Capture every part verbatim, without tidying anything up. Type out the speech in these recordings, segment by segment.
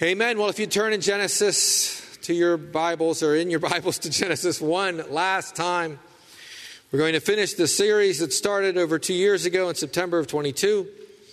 Amen. Well, if you turn in Genesis to your Bibles or in your Bibles to Genesis one last time, we're going to finish the series that started over two years ago in September of twenty-two.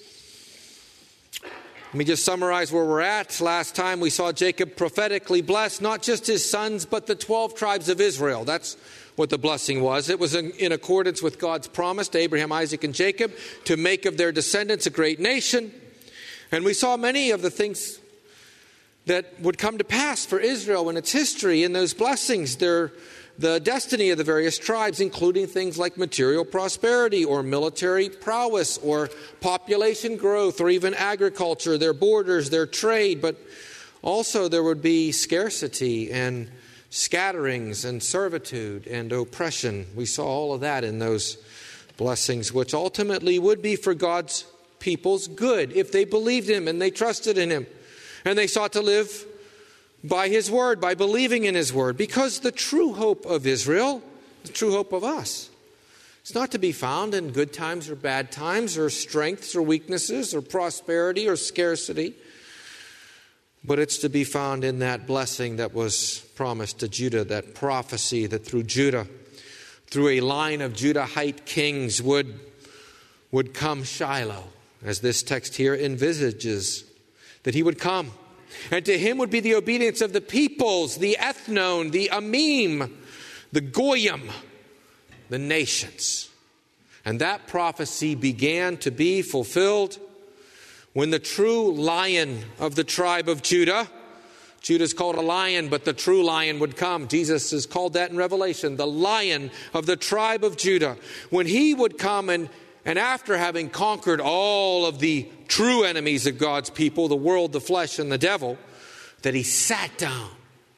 Let me just summarize where we're at. Last time we saw Jacob prophetically bless not just his sons, but the twelve tribes of Israel. That's what the blessing was. It was in, in accordance with God's promise to Abraham, Isaac, and Jacob to make of their descendants a great nation. And we saw many of the things that would come to pass for Israel in its history in those blessings. Their, the destiny of the various tribes, including things like material prosperity or military prowess or population growth or even agriculture, their borders, their trade. But also there would be scarcity and scatterings and servitude and oppression. We saw all of that in those blessings, which ultimately would be for God's people's good if they believed Him and they trusted in Him. And they sought to live by His word, by believing in His word. Because the true hope of Israel, the true hope of us, it's not to be found in good times or bad times or strengths or weaknesses or prosperity or scarcity. But it's to be found in that blessing that was promised to Judah, that prophecy that through Judah, through a line of Judahite kings would, would come Shiloh, as this text here envisages. That He would come. And to Him would be the obedience of the peoples, the ethnon, the amim, the goyim, the nations. And that prophecy began to be fulfilled when the true lion of the tribe of Judah, Judah is called a lion, but the true lion would come. Jesus is called that in Revelation, the lion of the tribe of Judah. When He would come and And after having conquered all of the true enemies of God's people, the world, the flesh, and the devil, that He sat down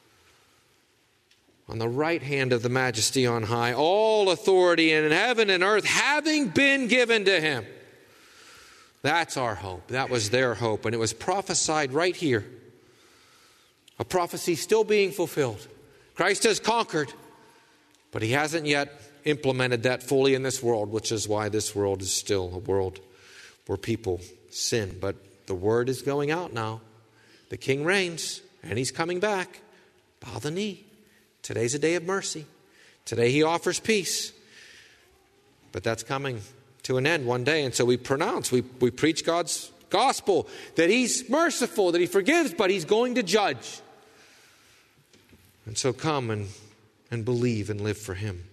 on the right hand of the Majesty on high, all authority in heaven and earth having been given to Him. That's our hope. That was their hope. And it was prophesied right here. A prophecy still being fulfilled. Christ has conquered, but He hasn't yet implemented that fully in this world, which is why this world is still a world where people sin. But the word is going out now. The King reigns, and He's coming back. Bow the knee. Today's a day of mercy. Today He offers peace. But that's coming to an end one day. And so we pronounce, we, we preach God's gospel, that He's merciful, that He forgives, but He's going to judge. And so come and, and believe and live for Him.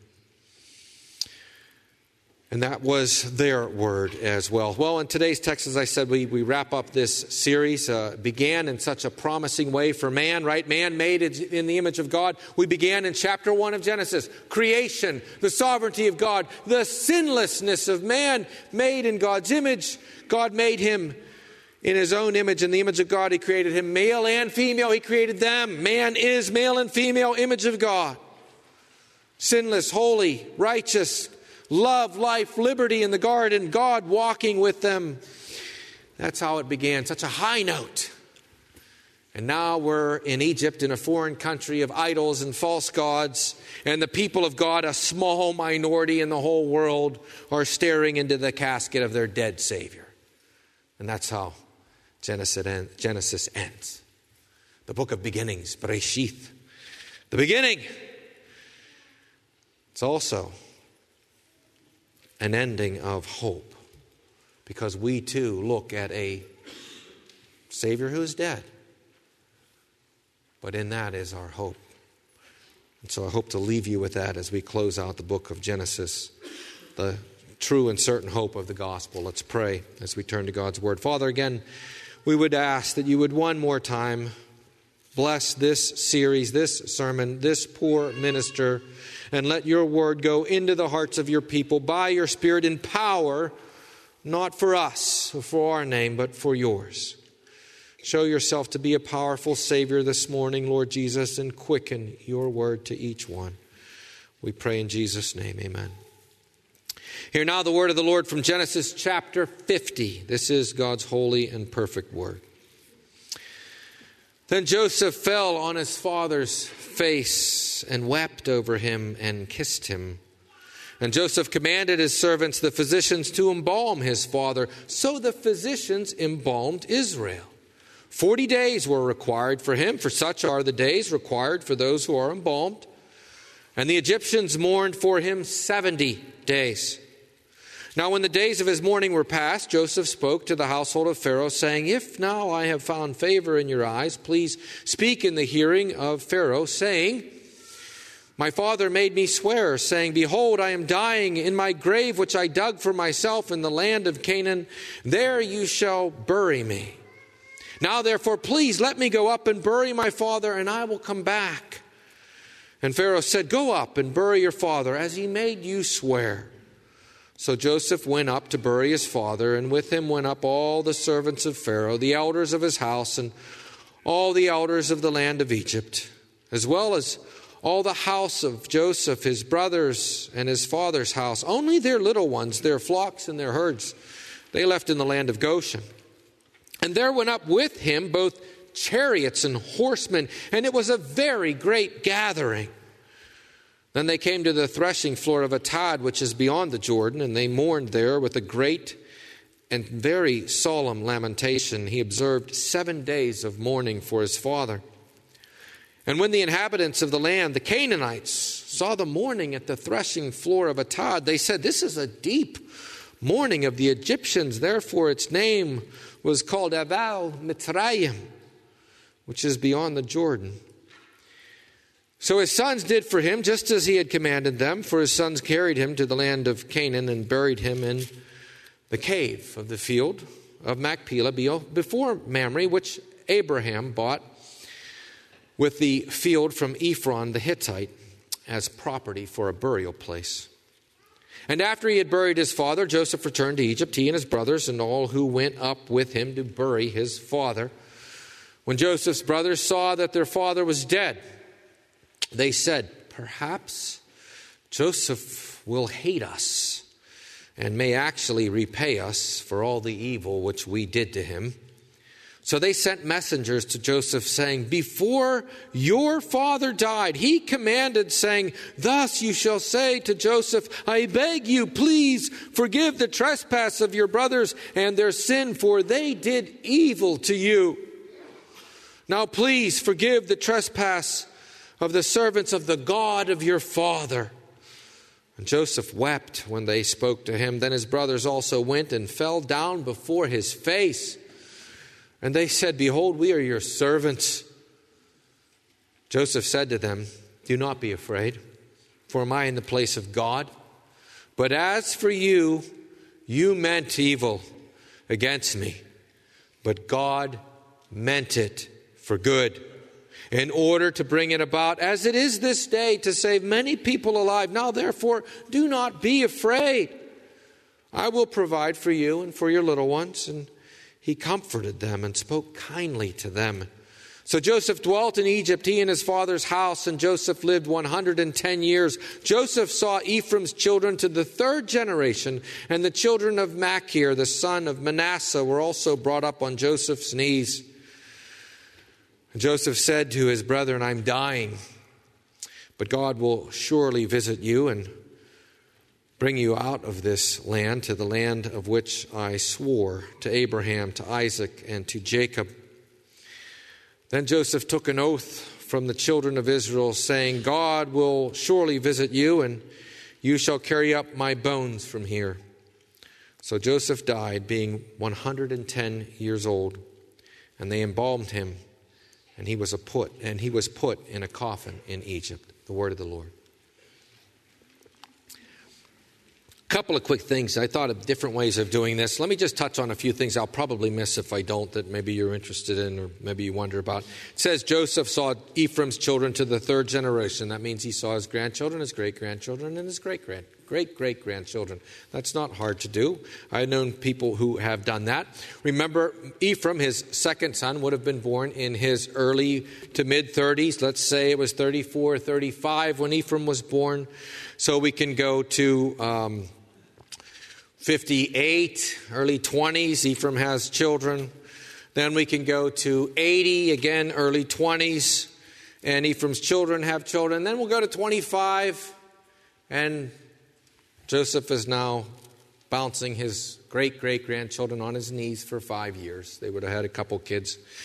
And that was their word as well. Well, in today's text, as I said, we, we wrap up this series. Uh, began in such a promising way for man, right? Man made in the image of God. We began in chapter one of Genesis. Creation, the sovereignty of God, the sinlessness of man made in God's image. God made him in His own image. In the image of God, He created him male and female. He created them. Man is male and female image of God. Sinless, holy, righteous, love, life, liberty in the garden, God walking with them. That's how it began, such a high note. And now we're in Egypt, in a foreign country of idols and false gods. And the people of God, a small minority in the whole world, are staring into the casket of their dead Savior. And that's how Genesis ends. The book of beginnings, Bereshith. The beginning. It's also an ending of hope, because we too look at a Savior who is dead. But in that is our hope. And so I hope to leave you with that as we close out the book of Genesis, the true and certain hope of the gospel. Let's pray as we turn to God's word. Father, again, we would ask that you would one more time bless this series, this sermon, this poor minister, and let your word go into the hearts of your people by your Spirit in power, not for us, for our name, but for yours. Show yourself to be a powerful Savior this morning, Lord Jesus, and quicken your word to each one. We pray in Jesus' name, amen. Hear now the word of the Lord from Genesis chapter fifty. This is God's holy and perfect word. Then Joseph fell on his father's face and wept over him and kissed him. And Joseph commanded his servants, the physicians, to embalm his father. So the physicians embalmed Israel. Forty days were required for him, for such are the days required for those who are embalmed. And the Egyptians mourned for him seventy days. Now when the days of his mourning were past, Joseph spoke to the household of Pharaoh, saying, If now I have found favor in your eyes, please speak in the hearing of Pharaoh, saying, My father made me swear, saying, Behold, I am dying in my grave, which I dug for myself in the land of Canaan. There you shall bury me. Now therefore, please let me go up and bury my father, and I will come back. And Pharaoh said, Go up and bury your father, as he made you swear. So Joseph went up to bury his father, and with him went up all the servants of Pharaoh, the elders of his house, and all the elders of the land of Egypt, as well as all the house of Joseph, his brothers, and his father's house. Only their little ones, their flocks and their herds, they left in the land of Goshen. And there went up with him both chariots and horsemen, and it was a very great gathering. Then they came to the threshing floor of Atad, which is beyond the Jordan, and they mourned there with a great and very solemn lamentation. He observed seven days of mourning for his father. And when the inhabitants of the land, the Canaanites, saw the mourning at the threshing floor of Atad, they said, This is a deep mourning of the Egyptians. Therefore its name was called Abel Mitzrayim, which is beyond the Jordan. So his sons did for him just as he had commanded them, for his sons carried him to the land of Canaan and buried him in the cave of the field of Machpelah before Mamre, which Abraham bought with the field from Ephron the Hittite as property for a burial place. And after he had buried his father, Joseph returned to Egypt, he and his brothers and all who went up with him to bury his father. When Joseph's brothers saw that their father was dead, they said, Perhaps Joseph will hate us and may actually repay us for all the evil which we did to him. So they sent messengers to Joseph saying, Before your father died, he commanded, saying, Thus you shall say to Joseph, I beg you, please forgive the trespass of your brothers and their sin, for they did evil to you. Now please forgive the trespass of the servants of the God of your father. And Joseph wept when they spoke to him. Then his brothers also went and fell down before his face. And they said, Behold, we are your servants. Joseph said to them, Do not be afraid, for am I in the place of God? But as for you, you meant evil against me, but God meant it for good, in order to bring it about, as it is this day, to save many people alive. Now, therefore, do not be afraid. I will provide for you and for your little ones. And he comforted them and spoke kindly to them. So Joseph dwelt in Egypt, he and his father's house, and Joseph lived one hundred ten years. Joseph saw Ephraim's children to the third generation, and the children of Machir, the son of Manasseh, were also brought up on Joseph's knees. And Joseph said to his brethren, I'm dying, but God will surely visit you and bring you out of this land to the land of which I swore to Abraham, to Isaac, and to Jacob. Then Joseph took an oath from the children of Israel, saying, God will surely visit you, and you shall carry up my bones from here. So Joseph died, being one hundred ten years old, and they embalmed him. And he was a put, and he was put in a coffin in Egypt. The word of the Lord. A couple of quick things. I thought of different ways of doing this. Let me just touch on a few things I'll probably miss if I don't, that maybe you're interested in or maybe you wonder about. It says Joseph saw Ephraim's children to the third generation. That means he saw his grandchildren, his great-grandchildren, and his great-grand. great-great-grandchildren. That's not hard to do. I've known people who have done that. Remember, Ephraim, his second son, would have been born in his early to mid-thirties. Let's say it was thirty-four, thirty-five when Ephraim was born. So we can go to um, fifty-eight, early twenties. Ephraim has children. Then we can go to eighty, again, early twenties. And Ephraim's children have children. Then we'll go to twenty-five, and Joseph is now bouncing his great-great-grandchildren on his knees for five years. They would have had a couple kids.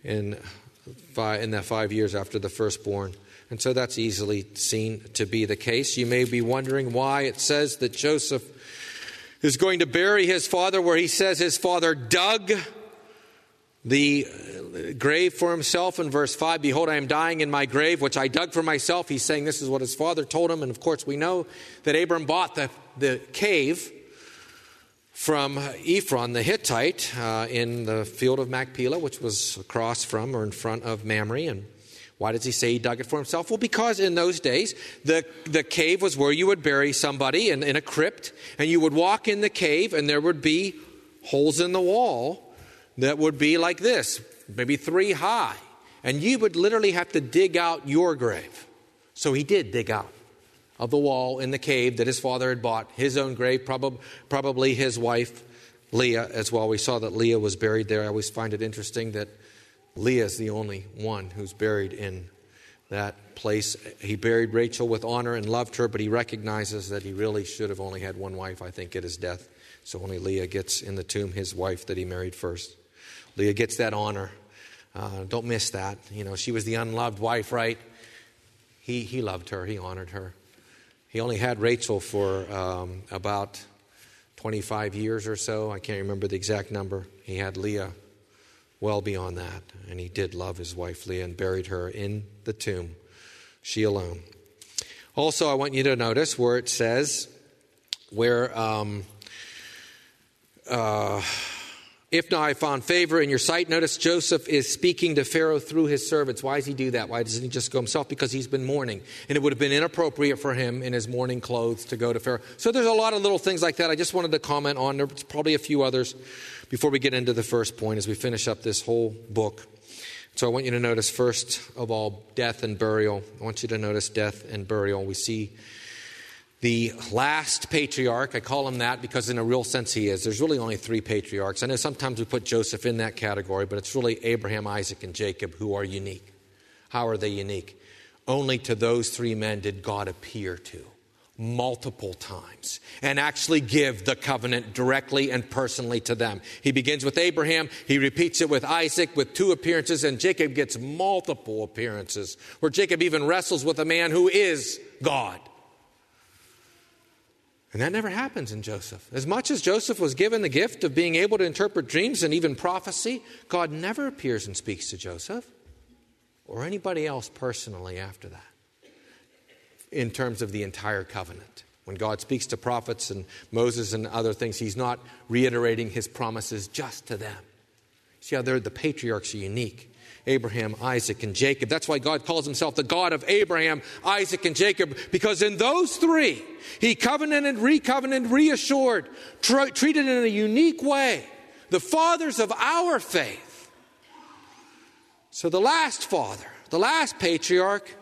in five, in the five years after the firstborn. And so that's easily seen to be the case. You may be wondering why it says that Joseph is going to bury his father, where he says his father dug the grave for himself in verse five. Behold, I am dying in my grave, which I dug for myself. He's saying this is what his father told him. And of course, we know that Abram bought the, the cave from Ephron the Hittite uh, in the field of Machpelah, which was across from or in front of Mamre. And why does he say he dug it for himself? Well, because in those days, the, the cave was where you would bury somebody in, in a crypt, and you would walk in the cave, and there would be holes in the wall that would be like this, maybe three high. And you would literally have to dig out your grave. So he did dig out of the wall in the cave that his father had bought, his own grave, probably, probably his wife, Leah, as well. We saw that Leah was buried there. I always find it interesting that Leah is the only one who's buried in that place. He buried Rachel with honor and loved her, but he recognizes that he really should have only had one wife, I think, at his death. So only Leah gets in the tomb, his wife that he married first. Leah gets that honor. Uh, don't miss that. You know, she was the unloved wife, right? He he loved her. He honored her. He only had Rachel for um, about twenty-five years or so. I can't remember the exact number. He had Leah well beyond that. And he did love his wife Leah and buried her in the tomb, she alone. Also, I want you to notice where it says, where, um, uh, if now I found favor in your sight. Notice Joseph is speaking to Pharaoh through his servants. Why does he do that? Why doesn't he just go himself? Because he's been mourning. And it would have been inappropriate for him in his mourning clothes to go to Pharaoh. So there's a lot of little things like that I just wanted to comment on. There's probably a few others before we get into the first point as we finish up this whole book. So I want you to notice, first of all, death and burial. I want you to notice death and burial. We see the last patriarch. I call him that because in a real sense he is. There's really only three patriarchs. I know sometimes we put Joseph in that category, but it's really Abraham, Isaac, and Jacob who are unique. How are they unique? Only to those three men did God appear to multiple times and actually give the covenant directly and personally to them. He begins with Abraham. He repeats it with Isaac with two appearances, and Jacob gets multiple appearances where Jacob even wrestles with a man who is God. And that never happens in Joseph. As much as Joseph was given the gift of being able to interpret dreams and even prophecy, God never appears and speaks to Joseph or anybody else personally after that in terms of the entire covenant. When God speaks to prophets and Moses and other things, he's not reiterating his promises just to them. See how they're, the patriarchs are unique. Abraham, Isaac, and Jacob. That's why God calls himself the God of Abraham, Isaac, and Jacob, because in those three, he covenanted, recovenanted, reassured, tr- treated in a unique way the fathers of our faith. So the last father, the last patriarch,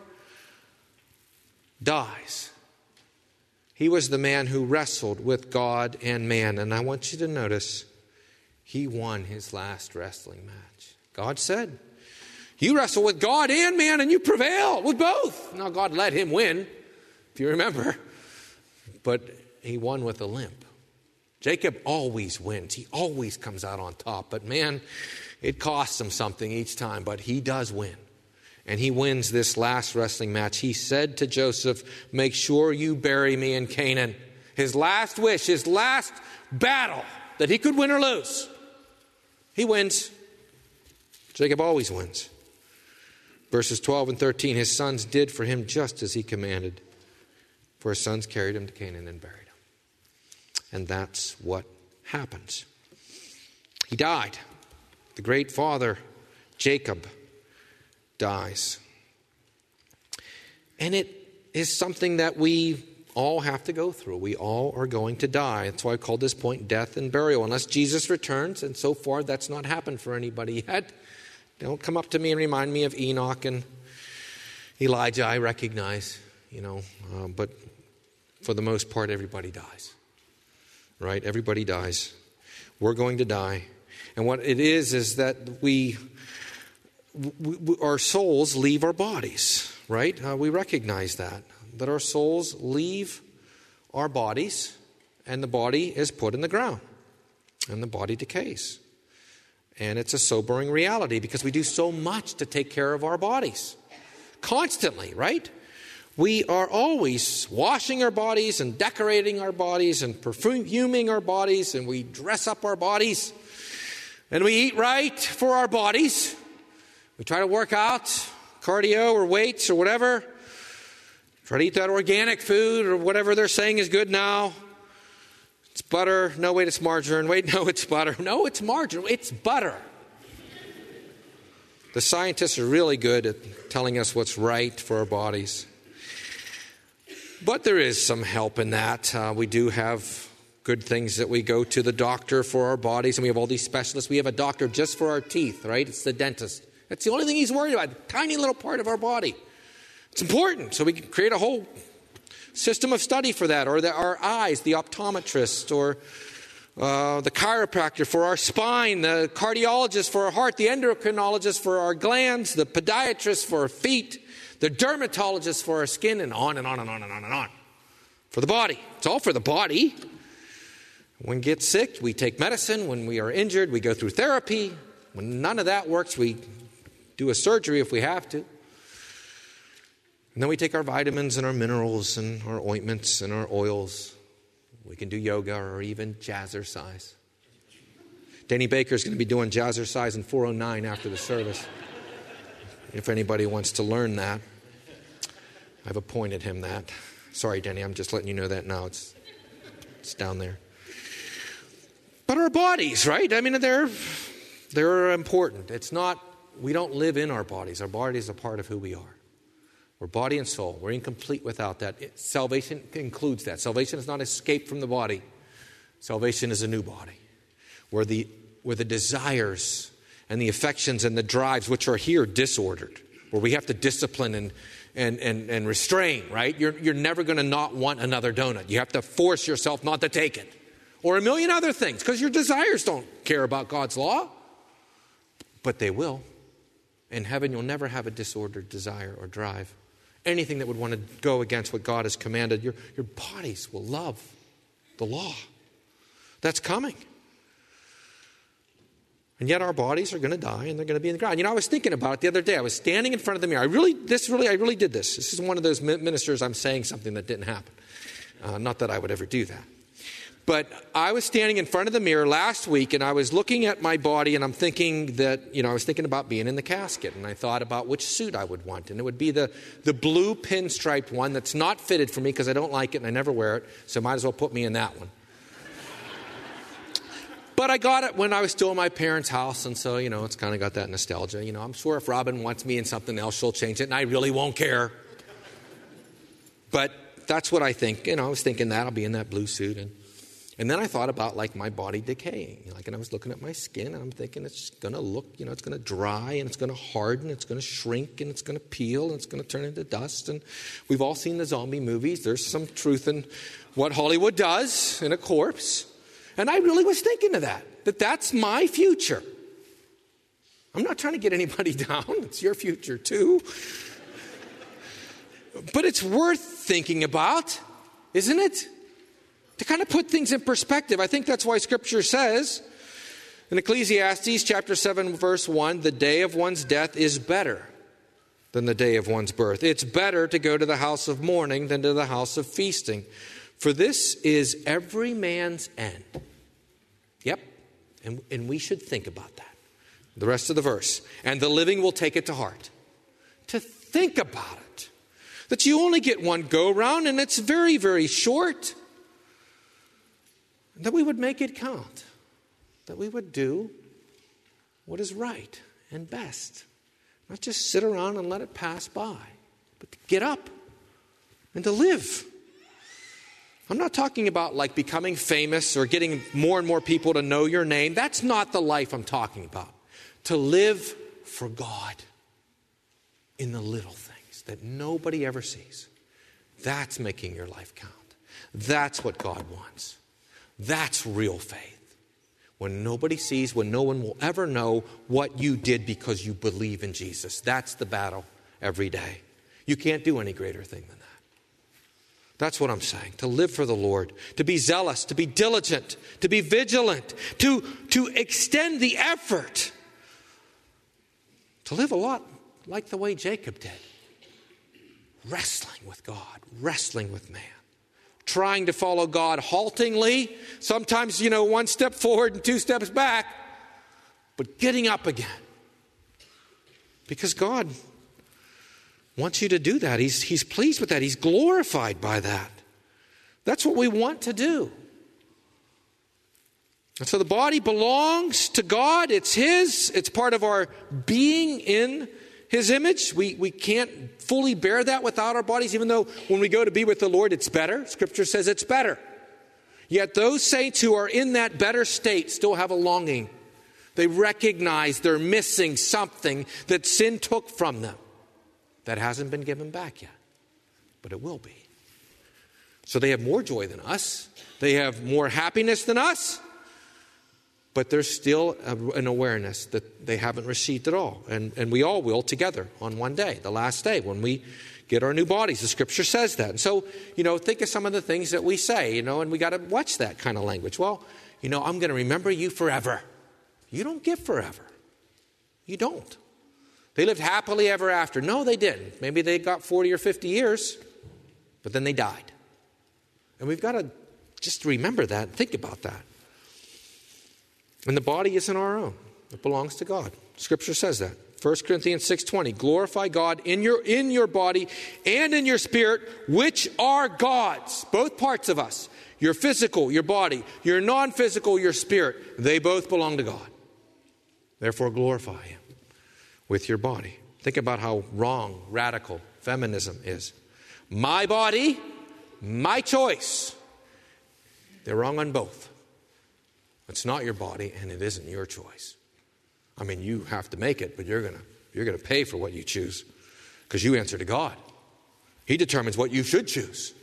dies. He was the man who wrestled with God and man. And I want you to notice, he won his last wrestling match. God said, you wrestle with God and man, and you prevail with both. Now, God let him win, if you remember. But he won with a limp. Jacob always wins. He always comes out on top. But man, it costs him something each time. But he does win. And he wins this last wrestling match. He said to Joseph, make sure you bury me in Canaan. His last wish, his last battle that he could win or lose. He wins. Jacob always wins. Verses twelve and thirteen, his sons did for him just as he commanded. For his sons carried him to Canaan and buried him. And that's what happens. He died. The great father, Jacob, dies. And it is something that we all have to go through. We all are going to die. That's why I called this point death and burial. Unless Jesus returns, and so far that's not happened for anybody yet. Don't come up to me and remind me of Enoch and Elijah. I recognize, you know, uh, but for the most part, everybody dies. Right? Everybody dies. We're going to die. And what it is, is that we, we our souls leave our bodies, right? Uh, we recognize that. That our souls leave our bodies, and the body is put in the ground, and the body decays. And it's a sobering reality because we do so much to take care of our bodies. Constantly, right? We are always washing our bodies and decorating our bodies and perfuming our bodies, and we dress up our bodies. And we eat right for our bodies. We try to work out, cardio or weights or whatever. Try to eat that organic food or whatever they're saying is good now. It's butter. No, wait, it's margarine. Wait, no, it's butter. No, it's margarine. It's butter. The scientists are really good at telling us what's right for our bodies. But there is some help in that. Uh, we do have good things that we go to the doctor for our bodies, and we have all these specialists. We have a doctor just for our teeth, right? It's the dentist. That's the only thing he's worried about, a tiny little part of our body. It's important, so we can create a whole system of study for that, or the, our eyes, the optometrist, or uh, the chiropractor for our spine, the cardiologist for our heart, the endocrinologist for our glands, the podiatrist for our feet, the dermatologist for our skin, and on and on and on and on and on. For the body. It's all for the body. When we get sick, we take medicine. When we are injured, we go through therapy. When none of that works, we do a surgery if we have to. And then we take our vitamins and our minerals and our ointments and our oils. We can do yoga or even jazzercise. Danny Baker is going to be doing jazzercise in four oh nine after the service. If anybody wants to learn that. I've appointed him that. Sorry, Danny, I'm just letting you know that now. It's, it's down there. But our bodies, right? I mean, they're, they're important. It's not, we don't live in our bodies. Our body is a part of who we are. We're body and soul. We're incomplete without that. It, salvation includes that. Salvation is not escape from the body. Salvation is a new body. Where the, where the desires and the affections and the drives, which are here disordered, where we have to discipline and and and, and restrain, right? You're, you're never going to not want another donut. You have to force yourself not to take it. Or a million other things, because your desires don't care about God's law. But they will. In heaven, you'll never have a disordered desire or drive. Anything that would want to go against what God has commanded, your, your bodies will love the law. That's coming. And yet our bodies are going to die and they're going to be in the ground. You know, I was thinking about it the other day. I was standing in front of the mirror. I really, this really, I really did this. This is one of those ministers I'm saying something that didn't happen. Uh, not that I would ever do that. But I was standing in front of the mirror last week and I was looking at my body and I'm thinking that, you know, I was thinking about being in the casket. And I thought about which suit I would want. And it would be the, the blue pinstriped one that's not fitted for me because I don't like it and I never wear it. So might as well put me in that one. But I got it when I was still in my parents' house, and so, you know, it's kind of got that nostalgia. You know, I'm sure if Robin wants me in something else, she'll change it, and I really won't care. But that's what I think. You know, I was thinking that I'll be in that blue suit. And, and then I thought about, like, my body decaying. Like, and I was looking at my skin, and I'm thinking it's going to look, you know, it's going to dry, and it's going to harden, it's going to shrink, and it's going to peel, and it's going to turn into dust. And we've all seen the zombie movies. There's some truth in what Hollywood does in a corpse. And I really was thinking of that, that that's my future. I'm not trying to get anybody down. It's your future too. But it's worth thinking about, isn't it? To kind of put things in perspective. I think that's why Scripture says in Ecclesiastes chapter seven, verse one, the day of one's death is better than the day of one's birth. It's better to go to the house of mourning than to the house of feasting. For this is every man's end. Yep. And, and we should think about that. The rest of the verse. And the living will take it to heart. To think about it. That you only get one go round and it's very, very short. That we would make it count. That we would do what is right and best. Not just sit around and let it pass by. But to get up and to live. I'm not talking about like becoming famous or getting more and more people to know your name. That's not the life I'm talking about. To live for God in the little things that nobody ever sees. That's making your life count. That's what God wants. That's real faith. When nobody sees, when no one will ever know what you did because you believe in Jesus. That's the battle every day. You can't do any greater thing than that. That's what I'm saying. To live for the Lord, to be zealous, to be diligent, to be vigilant, to, to extend the effort, to live a lot like the way Jacob did. Wrestling with God, wrestling with man, trying to follow God haltingly, sometimes, you know, one step forward and two steps back, but getting up again. Because God wants you to do that. He's, he's pleased with that. He's glorified by that. That's what we want to do. And so the body belongs to God. It's His. It's part of our being in His image. We, we can't fully bear that without our bodies, even though when we go to be with the Lord, it's better. Scripture says it's better. Yet those saints who are in that better state still have a longing. They recognize they're missing something that sin took from them that hasn't been given back yet, but it will be. So they have more joy than us. They have more happiness than us, but there's still an awareness that they haven't received it all. And, and we all will together on one day, the last day, when we get our new bodies. The Scripture says that. And so, you know, think of some of the things that we say, you know, and we got to watch that kind of language. Well, you know, I'm going to remember you forever. You don't get forever. You don't. They lived happily ever after. No, they didn't. Maybe they got forty or fifty years, but then they died. And we've got to just remember that and think about that. And the body isn't our own. It belongs to God. Scripture says that. First Corinthians six twenty, glorify God in your, in your body and in your spirit, which are God's. Both parts of us. Your physical, your body. Your non-physical, your spirit. They both belong to God. Therefore, glorify Him with your body. Think about how wrong, radical feminism is. My body, my choice. They're wrong on both. It's not your body, and it isn't your choice. I mean, you have to make it, but you're gonna you're gonna pay for what you choose, because you answer to God. He determines what you should choose.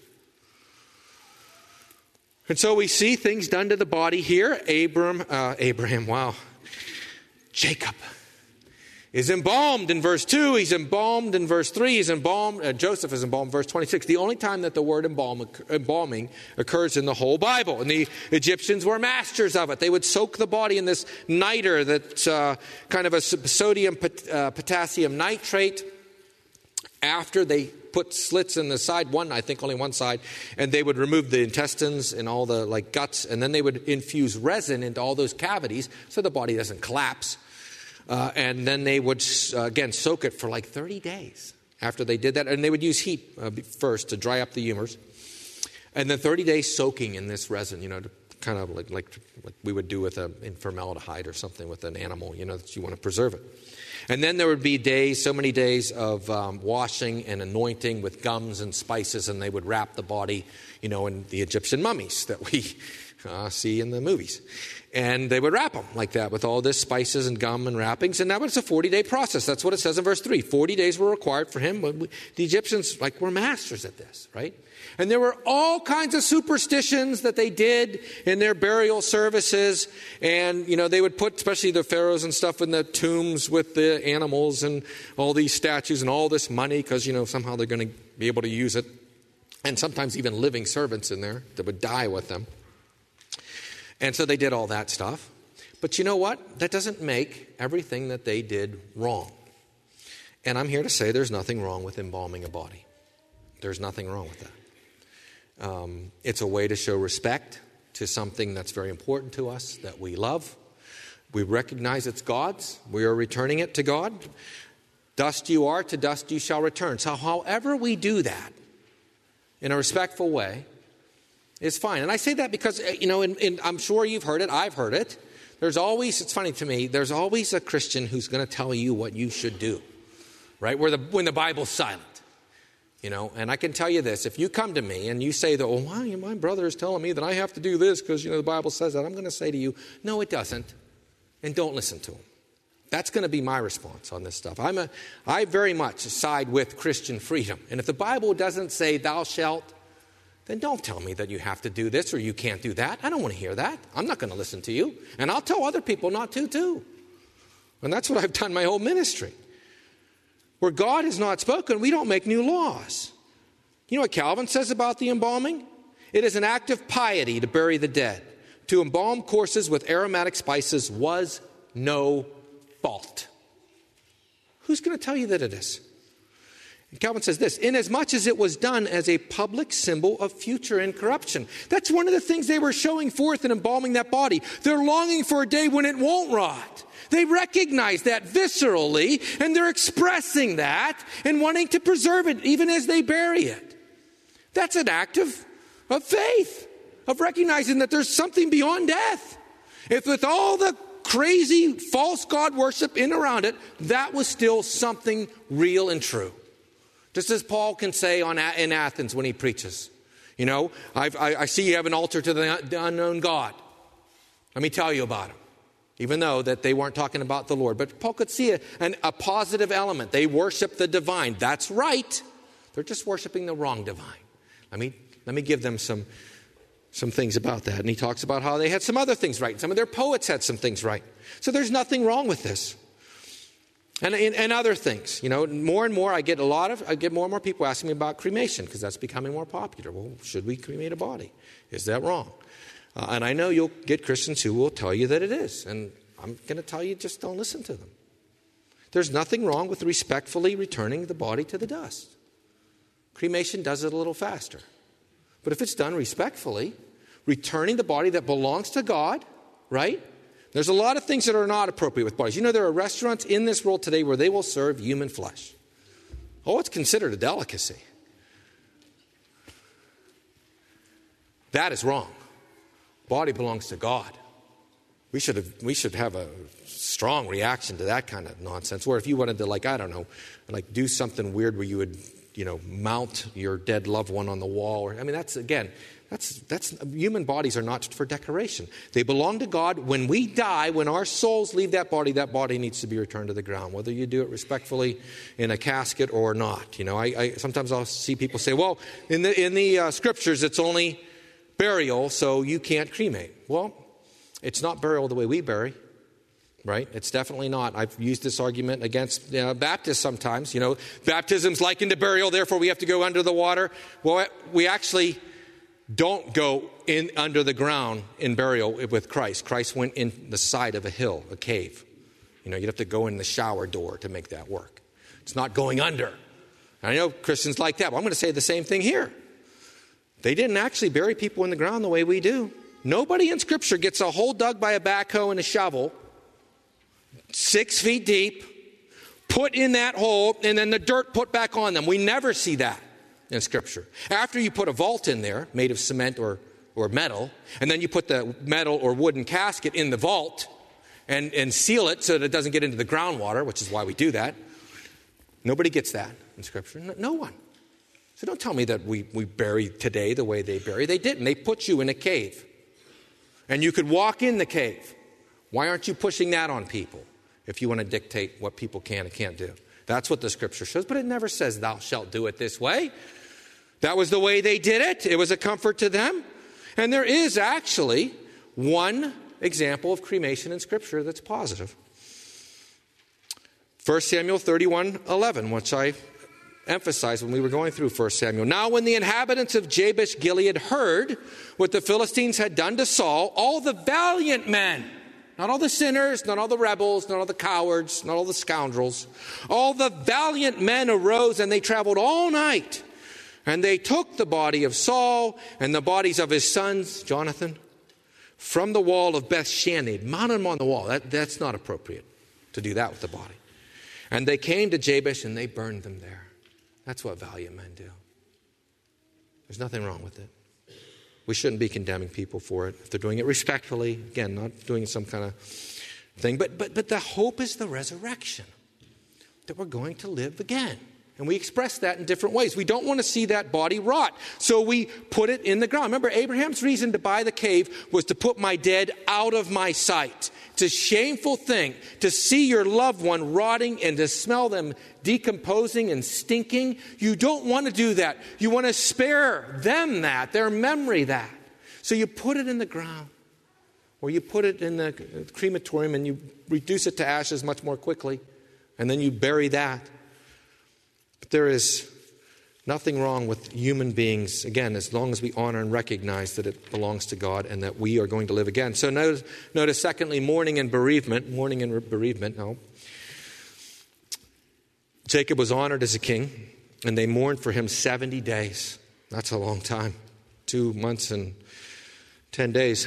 And so we see things done to the body here. Abram, uh, Abraham, wow. Jacob is embalmed in verse two. He's embalmed in verse three. He's embalmed. Uh, Joseph is embalmed in verse twenty-six. The only time that the word embalm, embalming occurs in the whole Bible. And the Egyptians were masters of it. They would soak the body in this niter, that's uh, kind of a sodium pot, uh, potassium nitrate. After they put slits in the side, one, I think only one side, and they would remove the intestines and all the like guts, and then they would infuse resin into all those cavities so the body doesn't collapse. Uh, and then they would, uh, again, soak it for like thirty days after they did that. And they would use heat uh, first to dry up the humors. And then thirty days soaking in this resin, you know, to kind of like, like, like we would do with a, in formaldehyde or something with an animal, you know, that you want to preserve it. And then there would be days, so many days of um, washing and anointing with gums and spices, and they would wrap the body, you know, in the Egyptian mummies that we uh, see in the movies. And they would wrap them like that with all this spices and gum and wrappings. And that was a forty-day process. That's what it says in verse three. forty days were required for him. The Egyptians, like, were masters at this, right? And there were all kinds of superstitions that they did in their burial services. And, you know, they would put, especially the pharaohs and stuff, in the tombs with the animals and all these statues and all this money, because, you know, somehow they're going to be able to use it. And sometimes even living servants in there that would die with them. And so they did all that stuff. But you know what? That doesn't make everything that they did wrong. And I'm here to say there's nothing wrong with embalming a body. There's nothing wrong with that. Um, it's a way to show respect to something that's very important to us, that we love. We recognize it's God's. We are returning it to God. Dust you are, to dust you shall return. So however we do that, in a respectful way, is fine. And I say that because, you know, in, in, I'm sure you've heard it. I've heard it. There's always, it's funny to me, there's always a Christian who's going to tell you what you should do, right? Where the, when the Bible's silent, you know. And I can tell you this, if you come to me and you say that, oh, why, my brother is telling me that I have to do this because, you know, the Bible says that, I'm going to say to you, no, it doesn't. And don't listen to him. That's going to be my response on this stuff. I'm a, I very much side with Christian freedom. And if the Bible doesn't say thou shalt, then don't tell me that you have to do this or you can't do that. I don't want to hear that. I'm not going to listen to you. And I'll tell other people not to, too. And that's what I've done my whole ministry. Where God has not spoken, we don't make new laws. You know what Calvin says about the embalming? It is an act of piety to bury the dead. To embalm corpses with aromatic spices was no fault. Who's going to tell you that it is? And Calvin says this, inasmuch as it was done as a public symbol of future incorruption. That's one of the things they were showing forth in embalming that body. They're longing for a day when it won't rot. They recognize that viscerally, and they're expressing that and wanting to preserve it even as they bury it. That's an act of, of faith, of recognizing that there's something beyond death. If with all the crazy false god worship in around it, that was still something real and true. Just as Paul can say on, in Athens when he preaches, you know, I've, I, I see you have an altar to the, the unknown God. Let me tell you about him. Even though that they weren't talking about the Lord. But Paul could see a, an, a positive element. They worship the divine. That's right. They're just worshiping the wrong divine. Let me, let me give them some, some things about that. And he talks about how they had some other things right. Some of their poets had some things right. So there's nothing wrong with this. And, and, and other things. You know, more and more I get a lot of, I get more and more people asking me about cremation because that's becoming more popular. Well, should we cremate a body? Is that wrong? Uh, and I know you'll get Christians who will tell you that it is. And I'm going to tell you, just don't listen to them. There's nothing wrong with respectfully returning the body to the dust. Cremation does it a little faster. But if it's done respectfully, returning the body that belongs to God, right? There's a lot of things that are not appropriate with bodies. You know, there are restaurants in this world today where they will serve human flesh. Oh, it's considered a delicacy. That is wrong. Body belongs to God. We should have, we should have a strong reaction to that kind of nonsense. Where if you wanted to, like, I don't know, like do something weird where you would, you know, mount your dead loved one on the wall. Or, I mean, that's, again, that's, that's, human bodies are not for decoration. They belong to God. When we die, when our souls leave that body, that body needs to be returned to the ground, whether you do it respectfully in a casket or not. You know, I, I sometimes I'll see people say, well, in the, in the uh, scriptures, it's only burial, so you can't cremate. Well, it's not burial the way we bury, right? It's definitely not. I've used this argument against uh, Baptists sometimes. You know, baptism's likened to burial, therefore we have to go under the water. Well, we actually don't go in under the ground in burial with Christ. Christ went in the side of a hill, a cave. You know, you'd have to go in the shower door to make that work. It's not going under. I know Christians like that, but I'm going to say the same thing here. They didn't actually bury people in the ground the way we do. Nobody in Scripture gets a hole dug by a backhoe and a shovel, six feet deep, put in that hole, and then the dirt put back on them. We never see that in Scripture. After you put a vault in there, made of cement or, or metal, and then you put the metal or wooden casket in the vault and, and seal it so that it doesn't get into the groundwater, which is why we do that. Nobody gets that in Scripture. No, no one. So don't tell me that we, we bury today the way they bury. They didn't. They put you in a cave. And you could walk in the cave. Why aren't you pushing that on people if you want to dictate what people can and can't do? That's what the Scripture shows. But it never says, thou shalt do it this way. That was the way they did it. It was a comfort to them. And there is actually one example of cremation in Scripture that's positive. First Samuel thirty-one eleven, which I emphasized when we were going through First Samuel. Now when the inhabitants of Jabesh Gilead heard what the Philistines had done to Saul, all the valiant men, not all the sinners, not all the rebels, not all the cowards, not all the scoundrels, all the valiant men arose and they traveled all night. And they took the body of Saul and the bodies of his sons, Jonathan, from the wall of Bethshan. They mounted them on the wall. That, that's not appropriate to do that with the body. And they came to Jabesh and they burned them there. That's what valiant men do. There's nothing wrong with it. We shouldn't be condemning people for it. If they're doing it respectfully, again, not doing some kind of thing. But, but, but the hope is the resurrection, that we're going to live again. And we express that in different ways. We don't want to see that body rot. So we put it in the ground. Remember, Abraham's reason to buy the cave was to put my dead out of my sight. It's a shameful thing to see your loved one rotting and to smell them decomposing and stinking. You don't want to do that. You want to spare them that, their memory that. So you put it in the ground. Or you put it in the crematorium and you reduce it to ashes much more quickly. And then you bury that. But there is Nothing wrong with human beings, again, as long as we honor and recognize that it belongs to God and that we are going to live again. So notice, notice secondly, mourning and bereavement. Mourning and bereavement, no. Jacob was honored as a king, and they mourned for him seventy days. That's a long time. Two months and ten days.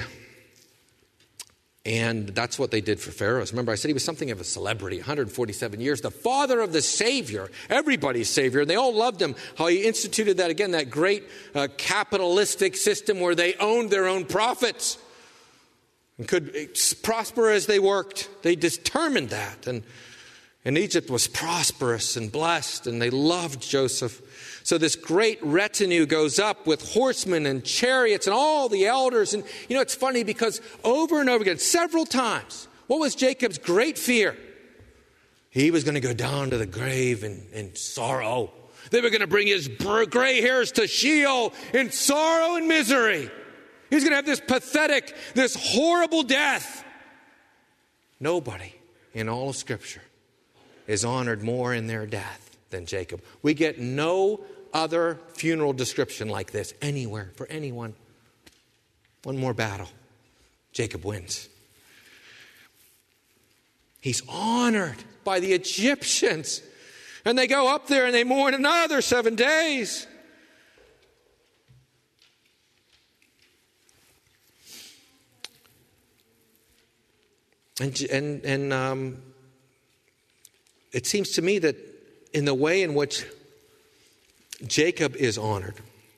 And that's what they did for Pharaoh. Remember, I said he was something of a celebrity, one hundred forty-seven years, the father of the Savior, everybody's Savior. And they all loved him, how he instituted that, again, that great uh, capitalistic system where they owned their own profits and could prosper as they worked. They determined that. And, and Egypt was prosperous and blessed, and they loved Joseph. So this great retinue goes up with horsemen and chariots and all the elders. And, you know, it's funny because over and over again, several times, what was Jacob's great fear? He was going to go down to the grave in, in sorrow. They were going to bring his gray hairs to Sheol in sorrow and misery. He was going to have this pathetic, this horrible death. Nobody in all of Scripture is honored more in their death than Jacob. We get no other funeral description like this anywhere for anyone. One more battle. Jacob wins. He's honored by the Egyptians. And they go up there and they mourn another seven days. And, and, and um, it seems to me that in the way in which Jacob is honored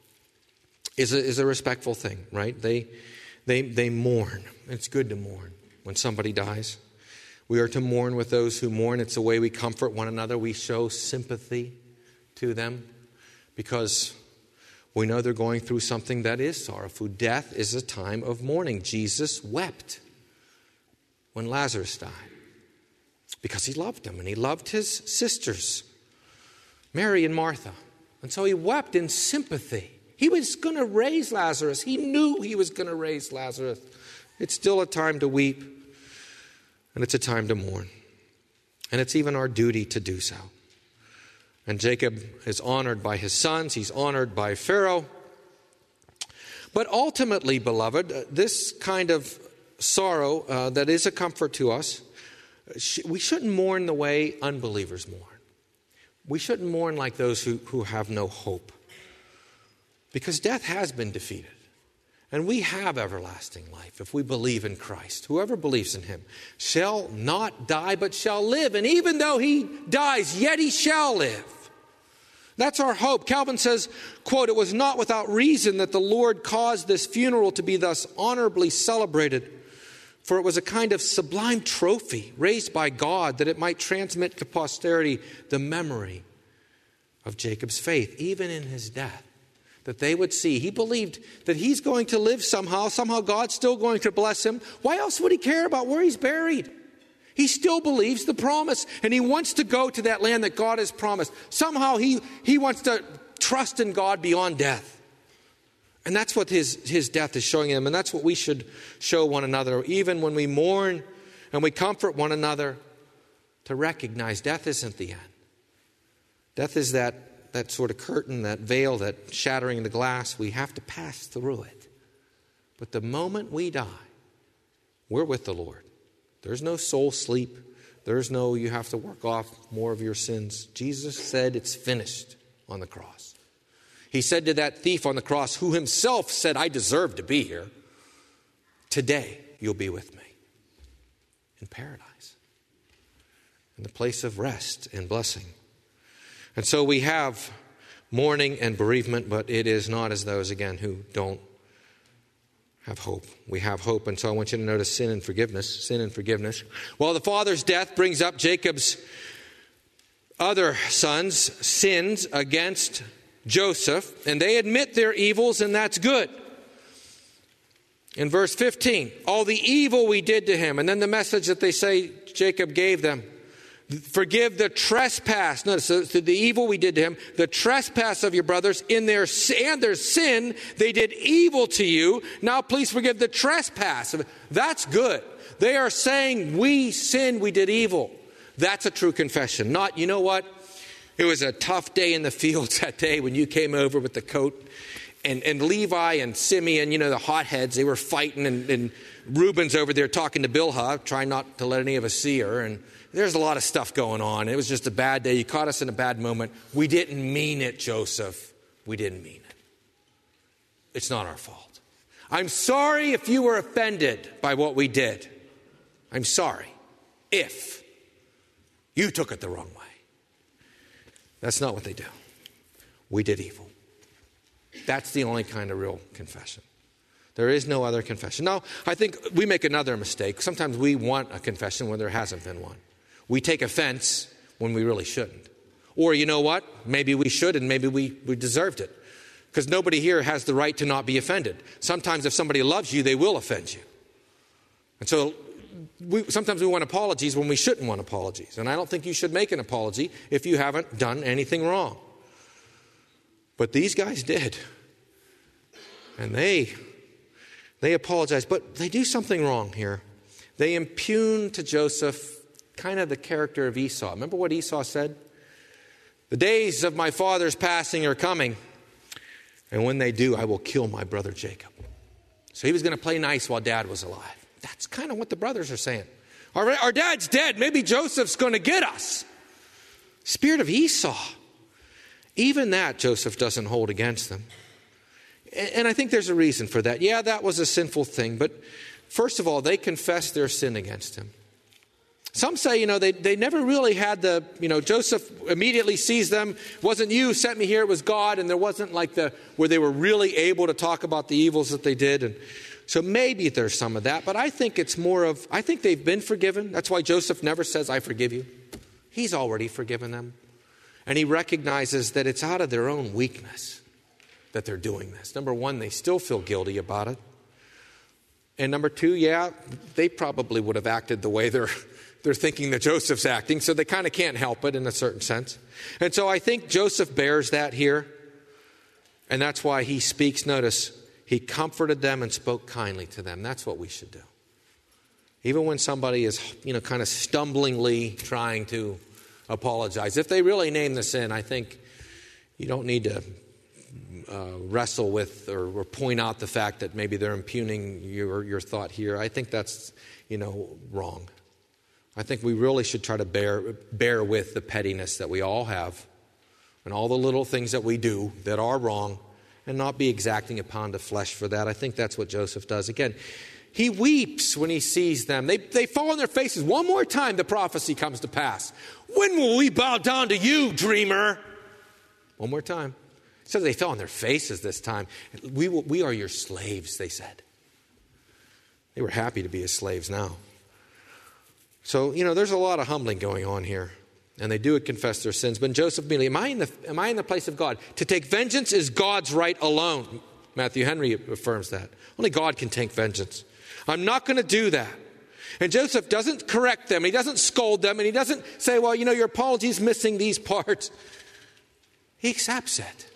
is a, is a respectful thing, right? They, they, they mourn. It's good to mourn when somebody dies. We are to mourn with those who mourn. It's a way we comfort one another. We show sympathy to them because we know they're going through something that is sorrowful. Death is a time of mourning. Jesus wept when Lazarus died because he loved them and he loved his sisters, Mary and Martha. And so he wept in sympathy. He was going to raise Lazarus. He knew he was going to raise Lazarus. It's still a time to weep, and it's a time to mourn. And it's even our duty to do so. And Jacob is honored by his sons. He's honored by Pharaoh. But ultimately, beloved, this kind of sorrow uh, that is a comfort to us, we shouldn't mourn the way unbelievers mourn. We shouldn't mourn like those who, who have no hope. Because death has been defeated. And we have everlasting life if we believe in Christ. Whoever believes in him shall not die but shall live. And even though he dies, yet he shall live. That's our hope. Calvin says, quote, "It was not without reason that the Lord caused this funeral to be thus honorably celebrated. For it was a kind of sublime trophy raised by God that it might transmit to posterity the memory of Jacob's faith, even in his death. That they would see. He believed that he's going to live somehow. Somehow God's still going to bless him. Why else would he care about where he's buried? He still believes the promise. And he wants to go to that land that God has promised. Somehow he, he wants to trust in God beyond death. And that's what his, his death is showing him. And that's what we should show one another. Even when we mourn and we comfort one another, to recognize death isn't the end. Death is that, that sort of curtain, that veil, that shattering the glass. We have to pass through it. But the moment we die, we're with the Lord. There's no soul sleep. There's no you have to work off more of your sins. Jesus said it's finished on the cross. He said to that thief on the cross, who himself said, I deserve to be here, today you'll be with me in paradise, in the place of rest and blessing. And so we have mourning and bereavement, but it is not as those, again, who don't have hope. We have hope. And so I want you to notice sin and forgiveness. Sin and forgiveness. Well, the father's death brings up Jacob's other sons' sins against Joseph, and they admit their evils, and that's good. In verse fifteen, all the evil we did to him, and then the message that they say Jacob gave them. Forgive the trespass. Notice so the evil we did to him, the trespass of your brothers in their and their sin, they did evil to you. Now please forgive the trespass. That's good. They are saying we sinned, we did evil. That's a true confession. Not, you know what? It was a tough day in the fields that day when you came over with the coat. And, and Levi and Simeon, you know, the hotheads, they were fighting. And, and Reuben's over there talking to Bilhah, trying not to let any of us see her. And there's a lot of stuff going on. It was just a bad day. You caught us in a bad moment. We didn't mean it, Joseph. We didn't mean it. It's not our fault. I'm sorry if you were offended by what we did. I'm sorry if you took it the wrong way. That's not what they do. We did evil. That's the only kind of real confession. There is no other confession. Now, I think we make another mistake. Sometimes we want a confession when there hasn't been one. We take offense when we really shouldn't. Or you know what? Maybe we should and maybe we, we deserved it. Because nobody here has the right to not be offended. Sometimes if somebody loves you, they will offend you. And so we, sometimes we want apologies when we shouldn't want apologies. And I don't think you should make an apology if you haven't done anything wrong. But these guys did. And they, they apologized. But they do something wrong here. They impugn to Joseph kind of the character of Esau. Remember what Esau said? The days of my father's passing are coming. And when they do, I will kill my brother Jacob. So he was going to play nice while dad was alive. That's kind of what the brothers are saying. Our, our dad's dead. Maybe Joseph's going to get us. Spirit of Esau. Even that Joseph doesn't hold against them. And, and I think there's a reason for that. Yeah, that was a sinful thing. But first of all, they confessed their sin against him. Some say, you know, they, they never really had the, you know, Joseph immediately sees them. It wasn't you sent me here, it was God. And there wasn't like the, where they were really able to talk about the evils that they did. And so maybe there's some of that. But I think it's more of, I think they've been forgiven. That's why Joseph never says, I forgive you. He's already forgiven them. And he recognizes that it's out of their own weakness that they're doing this. Number one, they still feel guilty about it. And number two, yeah, they probably would have acted the way they're They're thinking that Joseph's acting, so they kind of can't help it in a certain sense. And so I think Joseph bears that here. And that's why he speaks. Notice, he comforted them and spoke kindly to them. That's what we should do. Even when somebody is, you know, kind of stumblingly trying to apologize. If they really name the sin, I think you don't need to uh, wrestle with or, or point out the fact that maybe they're impugning your, your thought here. I think that's, you know, wrong. I think we really should try to bear bear with the pettiness that we all have and all the little things that we do that are wrong and not be exacting a pound of flesh for that. I think that's what Joseph does. Again, he weeps when he sees them. They, they fall on their faces. One more time the prophecy comes to pass. When will we bow down to you, dreamer? One more time. It says they fell on their faces this time. We, will, we are your slaves, they said. They were happy to be his slaves now. So, you know, there's a lot of humbling going on here. And they do confess their sins. But Joseph immediately, am I in the, am I in the place of God? To take vengeance is God's right alone. Matthew Henry affirms that. Only God can take vengeance. I'm not going to do that. And Joseph doesn't correct them. He doesn't scold them. And he doesn't say, well, you know, your apology is missing these parts. He accepts it.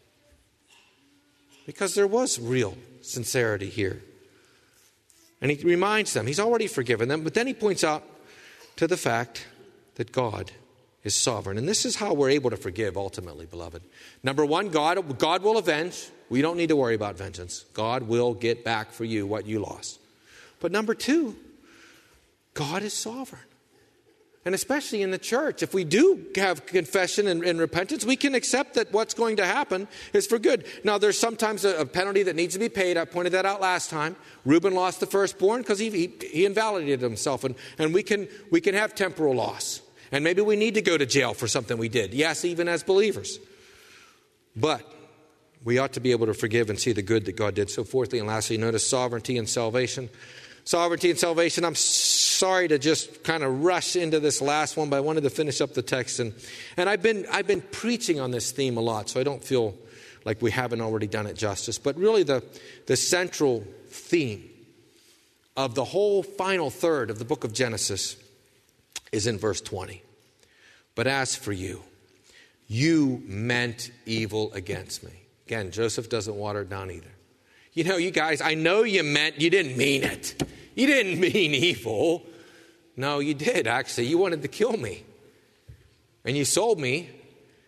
Because there was real sincerity here. And he reminds them, he's already forgiven them. But then he points out to the fact that God is sovereign. And this is how we're able to forgive ultimately, beloved. Number one, God, God will avenge. We don't need to worry about vengeance. God will get back for you what you lost. But number two, God is sovereign. And especially in the church, if we do have confession and, and repentance, we can accept that what's going to happen is for good. Now, there's sometimes a, a penalty that needs to be paid. I pointed that out last time. Reuben lost the firstborn because he, he, he invalidated himself. And, and we can we can have temporal loss. And maybe we need to go to jail for something we did. Yes, even as believers. But we ought to be able to forgive and see the good that God did. So fourthly and lastly, notice sovereignty and salvation. Sovereignty and salvation. I'm sorry to just kind of rush into this last one, but I wanted to finish up the text. And, and I've been I've been preaching on this theme a lot, so I don't feel like we haven't already done it justice. But really the, the central theme of the whole final third of the book of Genesis is in verse twenty. But as for you, you meant evil against me. Again, Joseph doesn't water it down either. You know, you guys, I know you meant, you didn't mean it. You didn't mean evil. No, you did, actually. You wanted to kill me. And you sold me.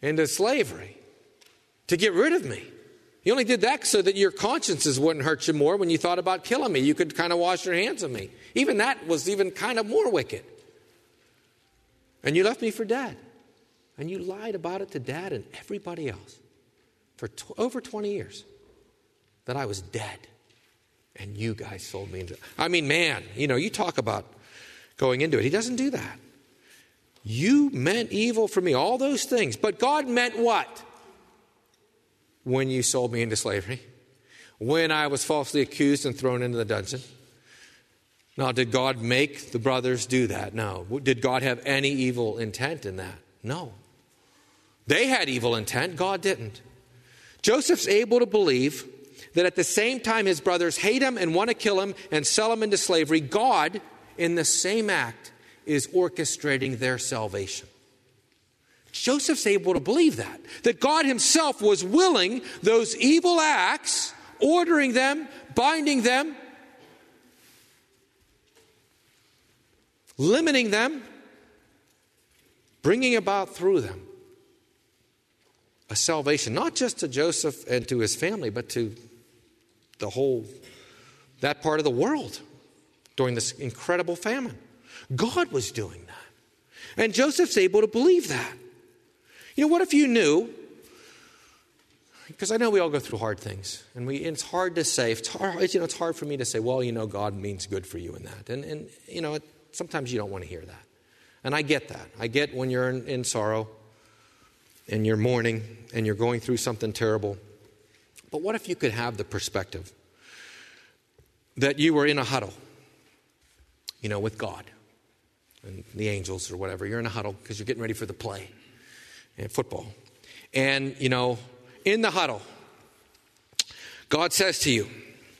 into slavery to get rid of me. You only did that so that your consciences wouldn't hurt you more when you thought about killing me. You could kind of wash your hands of me. Even that was even kind of more wicked. And you left me for dead. And you lied about it to Dad and everybody else for t- over twenty years. That I was dead. And you guys sold me into... I mean, man, you know, you talk about going into it. He doesn't do that. You meant evil for me, all those things. But God meant what? When you sold me into slavery. When I was falsely accused and thrown into the dungeon. Now, did God make the brothers do that? No. Did God have any evil intent in that? No. They had evil intent. God didn't. Joseph's able to believe that at the same time his brothers hate him and want to kill him and sell him into slavery, God, in the same act, is orchestrating their salvation. Joseph's able to believe that. That God himself was willing those evil acts, ordering them, binding them, limiting them, bringing about through them a salvation, not just to Joseph and to his family, but to the whole, that part of the world during this incredible famine. God was doing that. And Joseph's able to believe that. You know, what if you knew, because I know we all go through hard things, and we it's hard to say, it's hard, you know, it's hard for me to say, well, you know, God means good for you in that. And, and you know, it, sometimes you don't want to hear that. And I get that. I get when you're in, in sorrow, and you're mourning, and you're going through something terrible. But what if you could have the perspective that you were in a huddle, you know, with God and the angels or whatever. You're in a huddle because you're getting ready for the play. And football. And, you know, in the huddle, God says to you,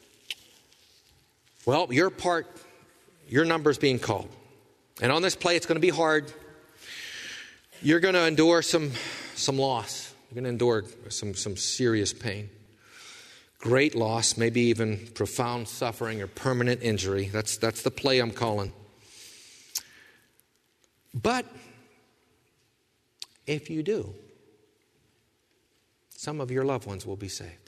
well, your part, your number's being called. And on this play, it's going to be hard. You're going to endure some some loss. You're going to endure some, some serious pain. Great loss, maybe even profound suffering or permanent injury. That's, that's the play I'm calling. But if you do, some of your loved ones will be saved.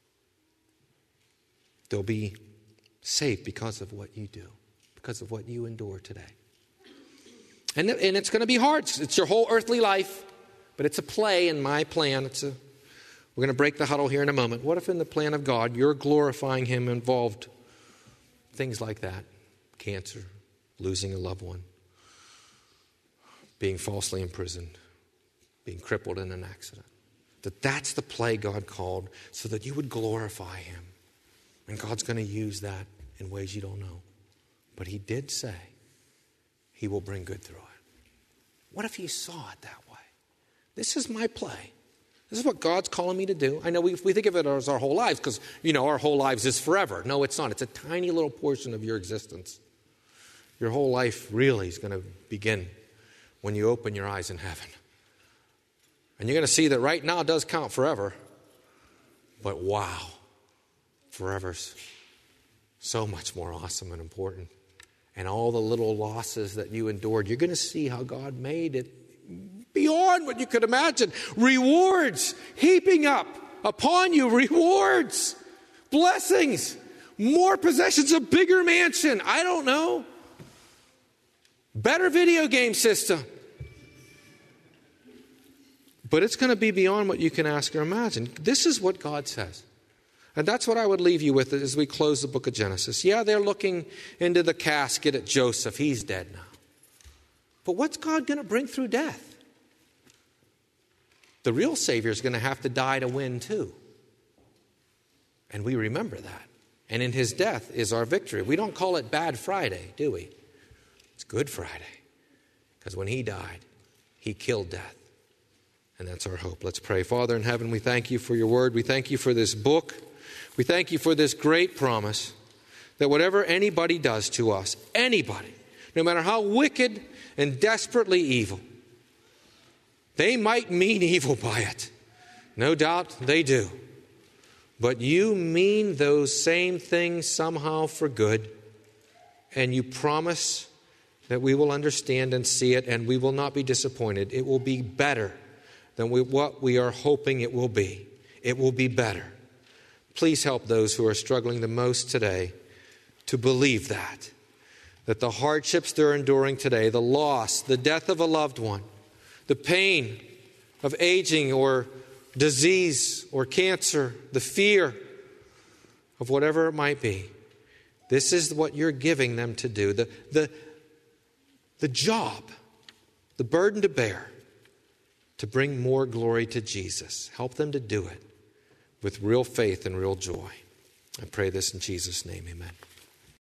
They'll be saved because of what you do, because of what you endure today. And, and it's going to be hard. It's your whole earthly life, but it's a play in my plan. It's a, we're going to break the huddle here in a moment. What if in the plan of God, you're glorifying Him involved things like that? Cancer, losing a loved one, being falsely imprisoned, being crippled in an accident. That that's the play God called so that you would glorify Him. And God's going to use that in ways you don't know. But He did say He will bring good through it. What if you saw it that way? This is my play. This is what God's calling me to do. I know we, we think of it as our whole lives because, you know, our whole lives is forever. No, it's not. It's a tiny little portion of your existence. Your whole life really is going to begin when you open your eyes in heaven. And you're going to see that right now it does count forever. But wow, forever's so much more awesome and important. And all the little losses that you endured, you're going to see how God made it beyond what you could imagine. Rewards heaping up upon you. Rewards. Blessings. More possessions. A bigger mansion. I don't know. Better video game system. But it's going to be beyond what you can ask or imagine. This is what God says. And that's what I would leave you with as we close the book of Genesis. Yeah, they're looking into the casket at Joseph. He's dead now. But what's God going to bring through death? The real Savior is going to have to die to win too. And we remember that. And in His death is our victory. We don't call it Bad Friday, do we? It's Good Friday. Because when He died, He killed death. And that's our hope. Let's pray. Father in heaven, we thank You for Your word. We thank You for this book. We thank You for this great promise that whatever anybody does to us, anybody, no matter how wicked and desperately evil, they might mean evil by it. No doubt they do. But You mean those same things somehow for good. And You promise that we will understand and see it and we will not be disappointed. It will be better than we, what we are hoping it will be. It will be better. Please help those who are struggling the most today to believe that. That the hardships they're enduring today, the loss, the death of a loved one, the pain of aging or disease or cancer, the fear of whatever it might be, this is what you're giving them to do. The, the, the job, the burden to bear, to bring more glory to Jesus. Help them to do it with real faith and real joy. I pray this in Jesus' name, amen.